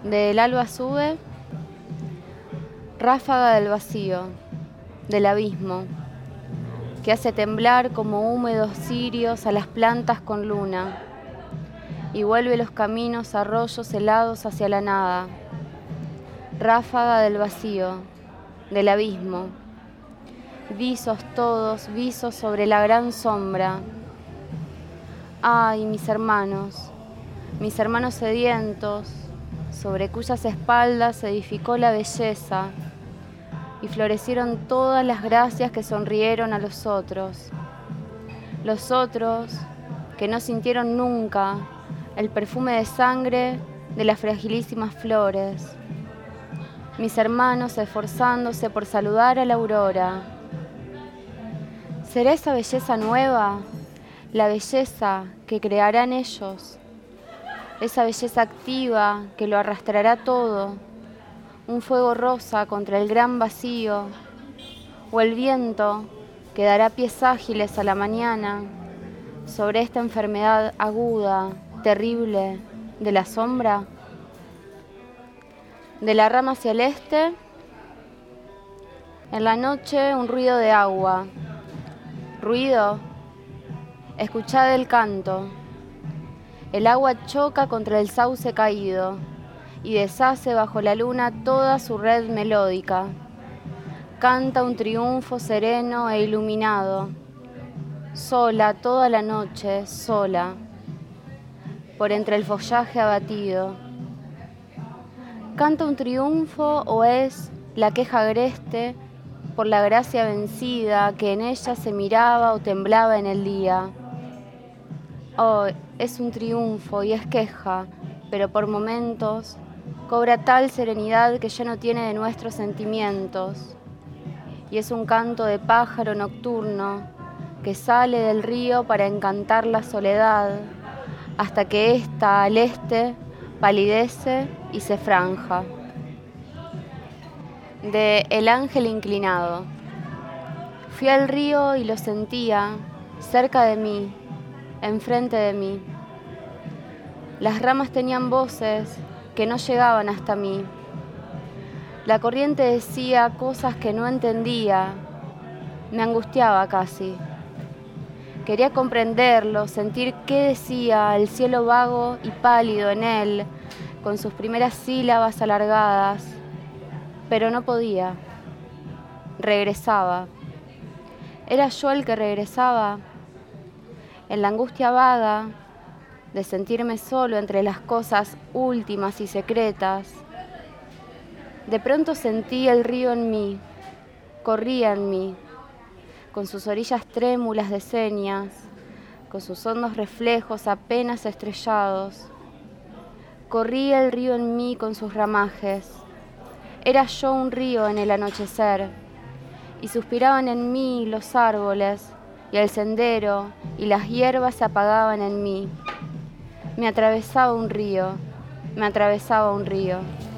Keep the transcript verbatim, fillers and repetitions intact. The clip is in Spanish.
Del alba sube, ráfaga del vacío, del abismo, que hace temblar como húmedos cirios a las plantas con luna, y vuelve los caminos arroyos helados hacia la nada. Ráfaga del vacío, del abismo, visos todos, visos sobre la gran sombra. Ay, mis hermanos, mis hermanos sedientos, sobre cuyas espaldas se edificó la belleza, y florecieron todas las gracias que sonrieron a los otros. Los otros que no sintieron nunca el perfume de sangre de las fragilísimas flores. Mis hermanos esforzándose por saludar a la aurora. ¿Será esa belleza nueva, la belleza que crearán ellos? Esa belleza activa que lo arrastrará todo, un fuego rosa contra el gran vacío, o el viento que dará pies ágiles a la mañana sobre esta enfermedad aguda, terrible, de la sombra. De la rama hacia el este, en la noche un ruido de agua. Ruido, escuchad el canto. El agua choca contra el sauce caído y deshace bajo la luna toda su red melódica. Canta un triunfo sereno e iluminado, sola toda la noche, sola, por entre el follaje abatido. ¿Canta un triunfo o es la queja agreste por la gracia vencida que en ella se miraba o temblaba en el día? Oh, es un triunfo y es queja, pero por momentos cobra tal serenidad que ya no tiene de nuestros sentimientos. Y es un canto de pájaro nocturno que sale del río para encantar la soledad, hasta que ésta al este palidece y se franja. De El ángel inclinado. Fui al río y lo sentía cerca de mí, enfrente de mí. Las ramas tenían voces que no llegaban hasta mí. La corriente decía cosas que no entendía, me angustiaba casi. Quería comprenderlo, sentir qué decía el cielo vago y pálido en él, con sus primeras sílabas alargadas, pero no podía. Regresaba. ¿Era yo el que regresaba? En la angustia vaga de sentirme solo entre las cosas últimas y secretas, de pronto sentí el río en mí, corría en mí, con sus orillas trémulas de señas, con sus hondos reflejos apenas estrellados. Corría el río en mí con sus ramajes. Era yo un río en el anochecer, y suspiraban en mí los árboles, y el sendero y las hierbas se apagaban en mí. Me atravesaba un río, me atravesaba un río.